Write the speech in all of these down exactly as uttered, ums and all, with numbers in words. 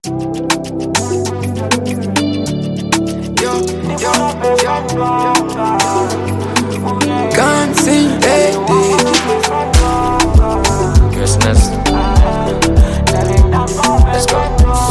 Can't see that Christmas. Let's go.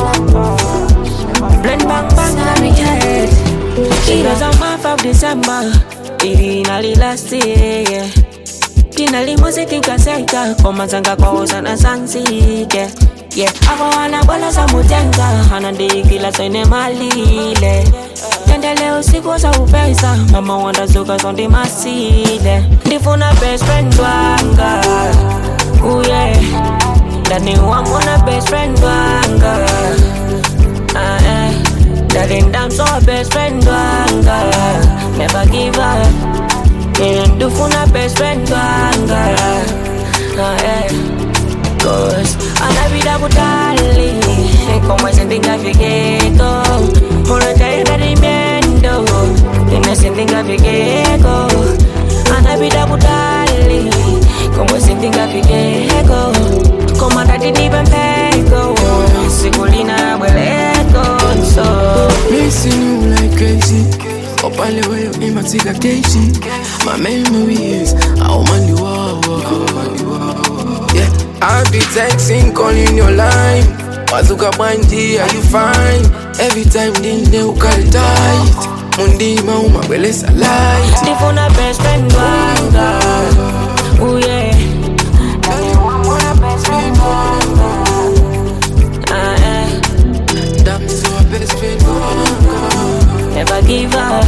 Blend bang bang on my head. It was a month of December. It last year, yeah. Kinali muziki kaseka koma zanga kwa osana sansike. Yeah, ako wana bola za mutenga anandikila sene malile. Tendele usiku za upesa mama wanda zuka sondi masile. Ndifuna best friend wanga ooh yeah. Dani wangu na best friend wanga ah eh. Darling damn so best friend wanga never give up. Yeah, ndifuna best friend wanga ah eh. Cause anabida butali como sentinga figueto Mora tayo rimiendo Ina sentinga figueto Anabida butali como sentinga figueto Como tati ni bempego Sigulina abueleko So missing you like crazy. Up all the way up in my tiga cagey. My memories, how man you are. Yeah, I'll be texting, calling your line. Wazuka bandi, are you fine? Every time din ne ukari tight. Mundi mauma wele salai. Ndifuna best friend wanga ooh yeah. Ah eh. Damn so a best friend wanga. Never give up.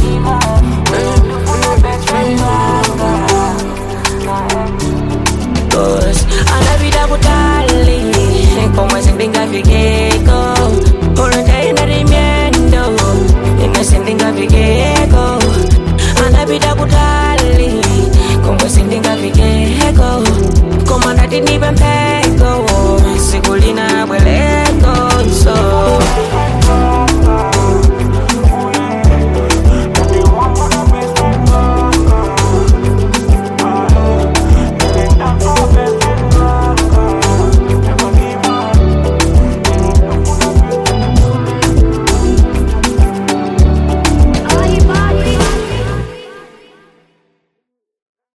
Cause anabida butali como sentinga figueco Ora tayo rimiendo Ina sentinga figueco Anabida butali como sentinga figueco Como tati ni bempego